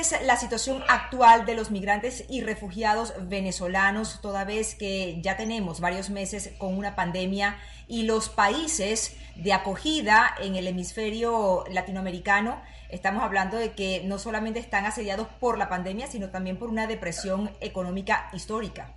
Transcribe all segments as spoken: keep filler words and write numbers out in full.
es la situación actual de los migrantes y refugiados venezolanos, toda vez que ya tenemos varios meses con una pandemia y los países de acogida en el hemisferio latinoamericano, estamos hablando de que no solamente están asediados por la pandemia, sino también por una depresión económica histórica?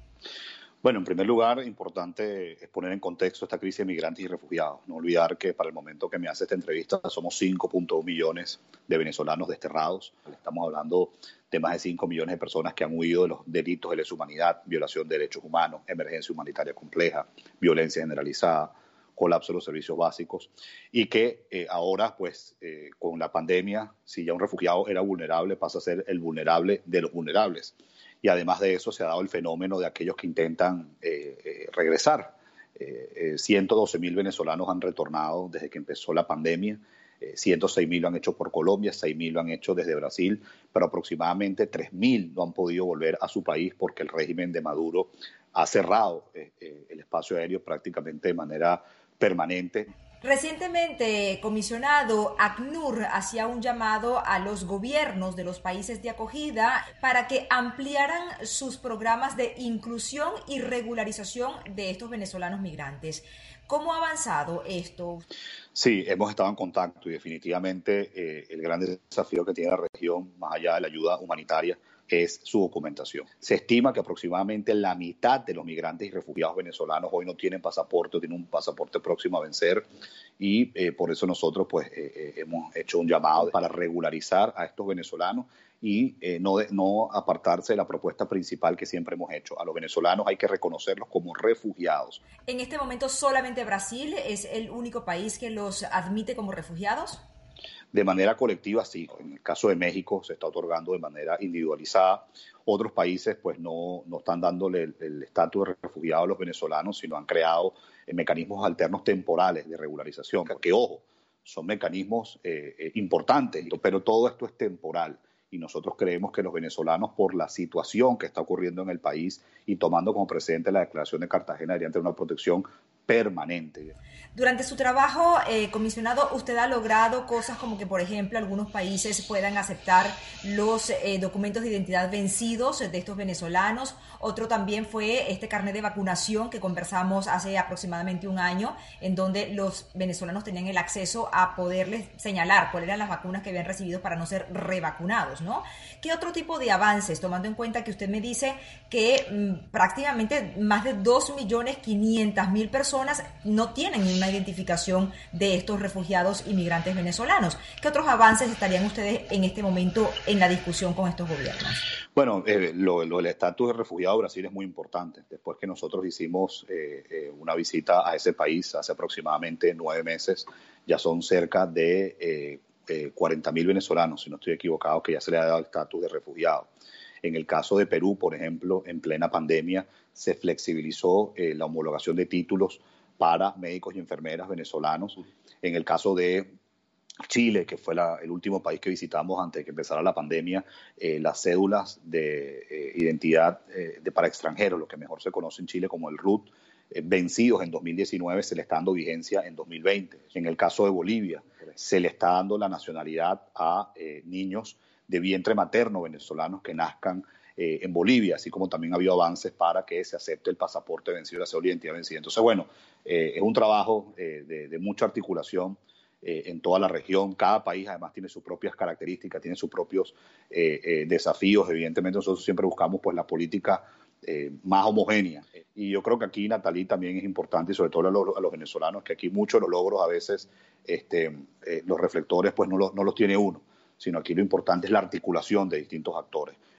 Bueno, en primer lugar, importante es poner en contexto esta crisis de migrantes y refugiados. No olvidar que para el momento que me hace esta entrevista somos cinco punto uno millones de venezolanos desterrados. Estamos hablando de más de cinco millones de personas que han huido de los delitos de lesa humanidad, violación de derechos humanos, emergencia humanitaria compleja, violencia generalizada, colapso de los servicios básicos, y que eh, ahora, pues, eh, con la pandemia, si ya un refugiado era vulnerable, pasa a ser el vulnerable de los vulnerables. Y además de eso se ha dado el fenómeno de aquellos que intentan eh, eh, regresar. Eh, eh, ciento doce mil venezolanos han retornado desde que empezó la pandemia, eh, ciento seis mil lo han hecho por Colombia, seis mil lo han hecho desde Brasil, pero aproximadamente tres mil no han podido volver a su país porque el régimen de Maduro ha cerrado eh, eh, el espacio aéreo prácticamente de manera permanente. Recientemente, comisionado, ACNUR hacía un llamado a los gobiernos de los países de acogida para que ampliaran sus programas de inclusión y regularización de estos venezolanos migrantes. ¿Cómo ha avanzado esto? Sí, hemos estado en contacto y definitivamente eh, el gran desafío que tiene la región, más allá de la ayuda humanitaria, es su documentación. Se estima que aproximadamente la mitad de los migrantes y refugiados venezolanos hoy no tienen pasaporte, o tienen un pasaporte próximo a vencer, y eh, por eso nosotros pues eh, eh, hemos hecho un llamado para regularizar a estos venezolanos y eh, no, de, no apartarse de la propuesta principal que siempre hemos hecho. A los venezolanos hay que reconocerlos como refugiados. En este momento solamente Brasil es el único país que los admite como refugiados. De manera colectiva, sí. En el caso de México se está otorgando de manera individualizada. Otros países pues no, no están dándole el estatus de refugiado a los venezolanos, sino han creado eh, mecanismos alternos temporales de regularización, que ojo, son mecanismos eh, eh, importantes, pero todo esto es temporal. Y nosotros creemos que los venezolanos, por la situación que está ocurriendo en el país y tomando como precedente la Declaración de Cartagena, deberían tener una protección permanente. Durante su trabajo, eh, comisionado, usted ha logrado cosas como que, por ejemplo, algunos países puedan aceptar los eh, documentos de identidad vencidos de estos venezolanos. Otro también fue este carnet de vacunación que conversamos hace aproximadamente un año, en donde los venezolanos tenían el acceso a poderles señalar cuáles eran las vacunas que habían recibido para no ser revacunados, ¿no? ¿Qué otro tipo de avances, tomando en cuenta que usted me dice que mmm, prácticamente más de dos millones quinientas mil personas no tienen una identificación de estos refugiados inmigrantes venezolanos? ¿Qué otros avances estarían ustedes en este momento en la discusión con estos gobiernos? Bueno, eh, lo, lo del estatus de refugiado de Brasil es muy importante. Después que nosotros hicimos eh, eh, una visita a ese país hace aproximadamente nueve meses, ya son cerca de eh, eh, cuarenta mil venezolanos, si no estoy equivocado, que ya se le ha dado el estatus de refugiado. En el caso de Perú, por ejemplo, en plena pandemia se flexibilizó eh, la homologación de títulos para médicos y enfermeras venezolanos. En el caso de Chile, que fue la, el último país que visitamos antes de que empezara la pandemia, eh, las cédulas de eh, identidad eh, de, para extranjeros, lo que mejor se conoce en Chile como el R U T, eh, vencidos en dos mil diecinueve, se le está dando vigencia en dos mil veinte. En el caso de Bolivia, se le está dando la nacionalidad a eh, niños de vientre materno venezolanos que nazcan eh, en Bolivia, así como también ha habido avances para que se acepte el pasaporte vencido, la cédula de identidad vencida. Entonces, bueno, eh, es un trabajo eh, de, de mucha articulación eh, en toda la región. Cada país además tiene sus propias características, tiene sus propios eh, eh, desafíos. Evidentemente nosotros siempre buscamos pues la política eh, más homogénea. Y yo creo que aquí, Natalí, también es importante, y sobre todo a los, a los venezolanos, que aquí muchos de los logros a veces este, eh, los reflectores pues no los, no los tiene uno, sino aquí lo importante es la articulación de distintos actores.